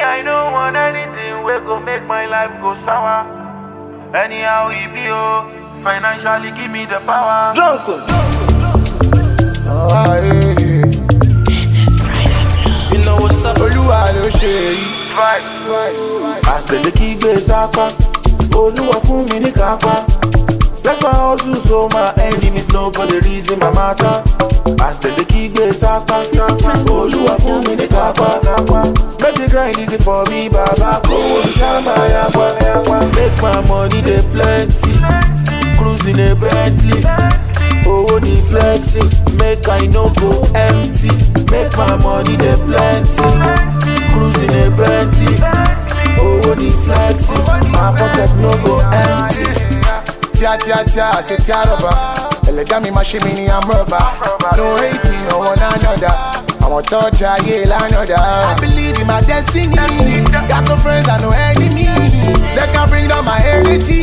I don't want anything wey go make my life go sour. Anyhow it be, oh, financially give me the power. Drunk. You know what's up? Olúwa ló ṣe yìí. Àṣẹ̀lẹ̀ kí gbé sápá, Olúwa fún mi ní kápá. Bless my hustle so my enemies know for the reason my matter. Àṣẹ̀lẹ̀ kí gbé sápá, Olúwa fún mi ní kápá. Make the grind easy for me, Baba. Kówó mi ṣáàmà yapa. Make my money dey plenty, cruising a Bentley. Owó ní flexing, make I no go empty. Make my money dey plenty, cruising a Bentley. Owó ní flexing, my pocket no go empty. Tia, say tia rubber. Ẹlẹ́dàá mi máa ṣe mí ní amúrọ̀bà. No hating on one another. Àwọn tọ́jú ayé lánàá. I believe in my destiny. Got no friends and no enemy. They can bring down my energy.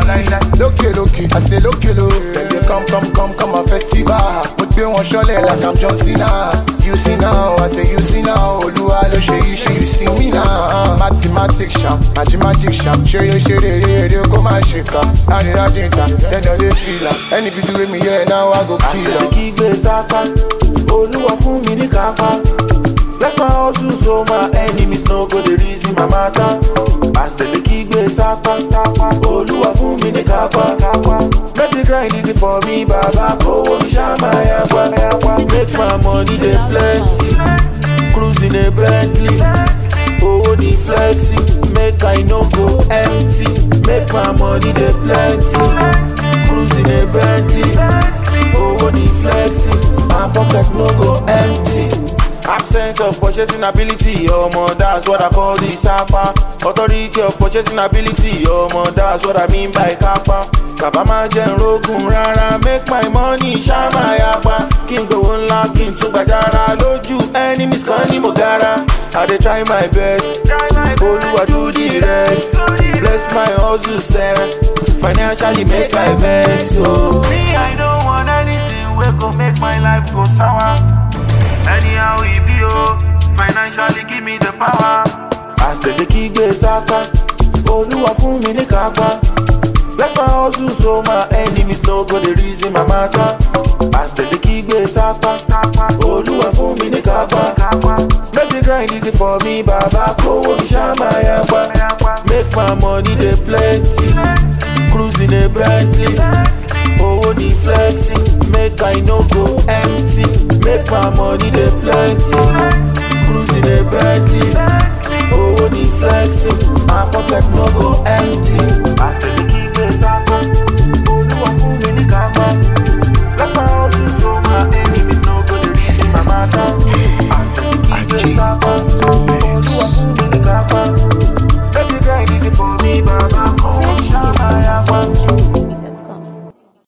Lókè, I say lókè. Then they come a festival. Mo gbé wọn ṣọlẹ̀ like I'm John Cena. You see now, I say you see now. Olúwa ló ṣe iṣẹ́, you see me now. Mathematics sham, magic sham. Ṣeré kó máa ṣe ká. Àdìrádìntà, lẹ́nu lè fìlà. Any busy with me here now, I go kill Àṣẹ̀lẹ̀ kí gbé sápá, Olúwa fún mi ní kápá. Bless my hustle so my enemies no go the reason my matter. Àṣẹ̀lẹ̀ kí gbé sápá, Olúwa fún mi ní kápá. Make the grind easy for me, Baba. Kówó mi ṣáàmà yapa. Make my money dey plenty, cruising a Bentley. Owó ní flexing, make I no go empty. Make my money dey plenty, cruising a Bentley. Owó ní flexing, my pocket no go empty. Absence of purchasing ability, that's what I call the sapa. Authority of purchasing ability, that's what I mean by kapa. Kàbá máa jẹ́ nrógùn rárá, make my money ṣáàmà yapa. Kí n gbowó ńlá, kí n tún gbàjára lójú enemies kan ní mo gara. I dey try my best, Olúwa do the rest. Bless my hustle sef, financially make I vex. So me, I don't want anything wey go make my life go sour. Anyhow it be, oh, financially give me the power. Àṣẹ̀lẹ̀ kí gbé sápá, Olúwa fún mi ní kápá. Bless my hustle so my enemies no go the reason my matter. Àṣẹ̀lẹ̀ kí gbé sápá, Olúwa fún mi ní kápá. Make the grind easy for me, Baba. Kówó mi ṣáàmà yapa. Make my money dey plenty, cruising a Bentley. Owó ní flexing, make I no go empty. Make my money dey plenty, cruising a Bentley.